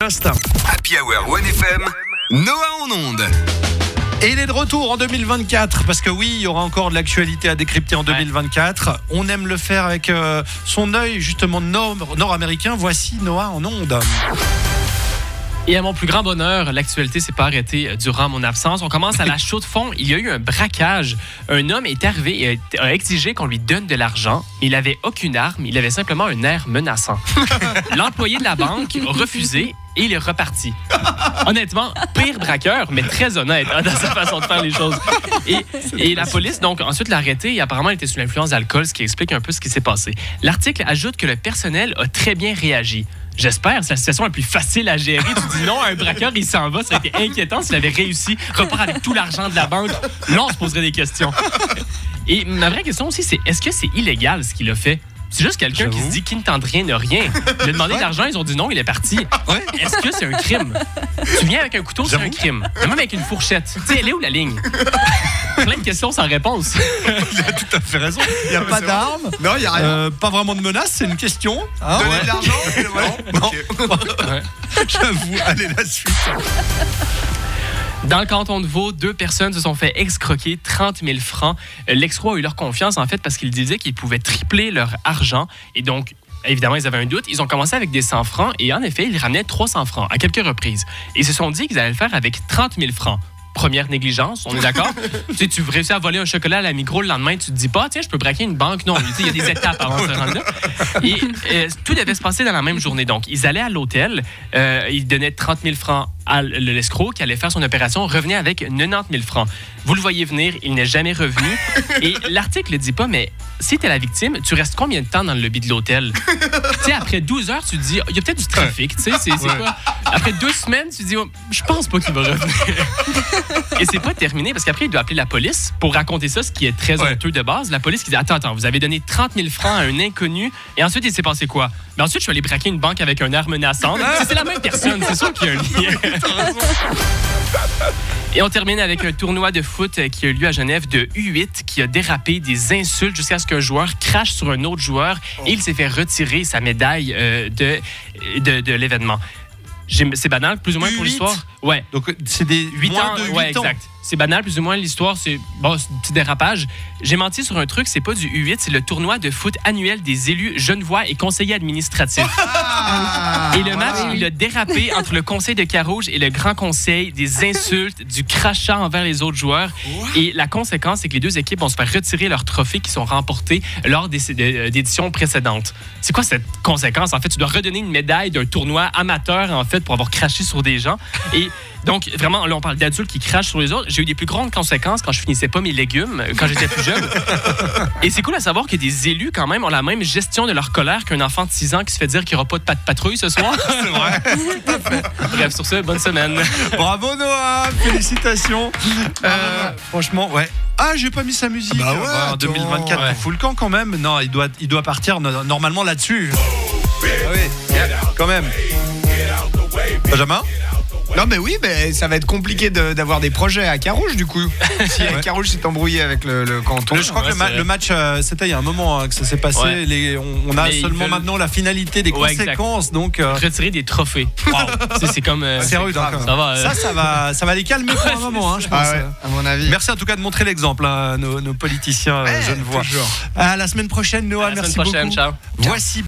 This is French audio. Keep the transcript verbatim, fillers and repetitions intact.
Ghost. Happy Hour One F M, Noah en onde. Et il est de retour en deux mille vingt-quatre, parce que oui, il y aura encore de l'actualité à décrypter en deux mille vingt-quatre. Ouais. On aime le faire avec euh, son œil justement nord- nord-américain. Voici Noah en onde. Et à mon plus grand bonheur, l'actualité s'est pas arrêtée durant mon absence. On commence à la chaude fond. Il y a eu un braquage. Un homme est arrivé et a exigé qu'on lui donne de l'argent. Il avait aucune arme. Il avait simplement un air menaçant. L'employé de la banque a refusé et il est reparti. Honnêtement, pire braqueur, mais très honnête hein, dans sa façon de faire les choses. Et, et la police, donc, ensuite l'a arrêté et apparemment, il était sous l'influence d'alcool, ce qui explique un peu ce qui s'est passé. L'article ajoute que le personnel a très bien réagi. J'espère, c'est la situation la plus facile à gérer. Tu dis non à un braqueur, il s'en va. Ça a été inquiétant s'il avait réussi, repart avec tout l'argent de la banque. Là, on se poserait des questions. Et ma vraie question aussi, c'est est-ce que c'est illégal ce qu'il a fait? C'est juste quelqu'un J'avoue. qui se dit qui ne tente rien ne rien. Il a demandé de l'argent, ils ont dit non, il est parti. Ouais. Est-ce que c'est un crime? Tu viens avec un couteau, J'avoue. c'est un crime. Même avec une fourchette. Tu sais, elle est où la ligne? Plein de questions sans réponse. Il a tout à fait raison. Il n'y a pas d'arme. Non, il n'y a rien. Euh, pas vraiment de menace, c'est une question. Hein? Donner ouais. de l'argent? Non. non. Okay. Ouais. J'avoue, allez, la suite. Dans le canton de Vaud, deux personnes se sont fait escroquer trente mille francs. L'excroc a eu leur confiance, en fait, parce qu'ils disaient qu'ils pouvaient tripler leur argent. Et donc, évidemment, ils avaient un doute. Ils ont commencé avec des cent francs et en effet, ils ramenaient trois cents francs à quelques reprises. Et ils se sont dit qu'ils allaient le faire avec trente mille francs. Première négligence, on est d'accord? Tu sais, tu réussis à voler un chocolat à la Migros le lendemain, tu te dis pas, tiens, je peux braquer une banque. Non, il y a des étapes avant de se rendre là. Et euh, tout devait se passer dans la même journée. Donc, ils allaient à l'hôtel, euh, ils donnaient trente mille francs à l'escroc qui allait faire son opération, revenait avec quatre-vingt-dix mille francs. Vous le voyez venir, il n'est jamais revenu. Et l'article ne dit pas, mais si tu es la victime, tu restes combien de temps dans le lobby de l'hôtel? Tu sais, après douze heures, tu te dis, il y a peut-être du trafic. Tu sais, c'est, c'est ouais. quoi? Après deux semaines, tu te dis, oh, je pense pas qu'il va revenir. Et c'est pas terminé, parce qu'après, il doit appeler la police pour raconter ça, ce qui est très ouais. honteux de base. La police qui dit, attends, attends, vous avez donné trente mille francs à un inconnu, et ensuite, il s'est passé quoi? Mais ensuite, je suis allé braquer une banque avec un air menaçant. C'est la même personne, c'est sûr qu'il y a un lien. Et on termine avec un tournoi de foot qui a eu lieu à Genève de U huit qui a dérapé des insultes jusqu'à ce qu'un joueur crache sur un autre joueur et il s'est fait retirer sa médaille euh, de, de, de l'événement. J'ai, c'est banal, plus ou moins, U huit pour l'histoire. Ouais. Donc, c'est des huit ans de huit ouais, ans. Exact. C'est banal, plus ou moins, l'histoire. C'est, bon, c'est un petit dérapage. J'ai menti sur un truc, c'est pas du U huit, c'est le tournoi de foot annuel des élus genevois et conseillers administratifs. Ah, et le match, ouais. il a dérapé entre le conseil de Carouge et le grand conseil, des insultes, du crachat envers les autres joueurs. What? Et la conséquence, c'est que les deux équipes vont se faire retirer leurs trophées qui sont remportés lors des, d'éditions précédentes. C'est quoi cette conséquence? En fait, tu dois redonner une médaille d'un tournoi amateur, en fait, pour avoir craché sur des gens. Et donc, vraiment, là, on parle d'adultes qui crachent sur les autres. J'ai eu des plus grandes conséquences quand je finissais pas mes légumes, quand j'étais plus jeune. Et c'est cool à savoir que des élus, quand même, ont la même gestion de leur colère qu'un enfant de six ans qui se fait dire qu'il n'y aura pas de pat- patrouille ce soir. C'est vrai. Tout à fait. Bref, sur ce, bonne semaine. Bravo, Noah. Félicitations. Euh, franchement, ouais. Ah, j'ai pas mis sa musique. Bah ouais, bah, en deux mille vingt-quatre, ouais. Full camp quand même. Non, il doit, il doit partir normalement là-dessus. Ah oui, yeah, quand même. Benjamin? Non mais oui, mais ça va être compliqué de, d'avoir des projets à Carouge du coup. Si ouais. Carouge s'est embrouillé avec le, le canton. Le, je crois ouais, que le, ma- le match, euh, c'était il y a un moment hein, que ça s'est passé. Ouais. Les, on, on a mais seulement veulent... maintenant la finalité des ouais, conséquences. Exact. Donc euh... retirer des trophées. Wow. c'est, c'est comme. Euh, c'est rude. Hein, ça, va, euh... ça, ça va, ça va les calmer pour un moment, hein, je pense. Ah ouais, à mon avis. Merci en tout cas de montrer l'exemple, hein, nos, nos politiciens ouais, genevois. À la semaine prochaine, Noah. À la merci semaine prochaine, beaucoup. ciao. Voici.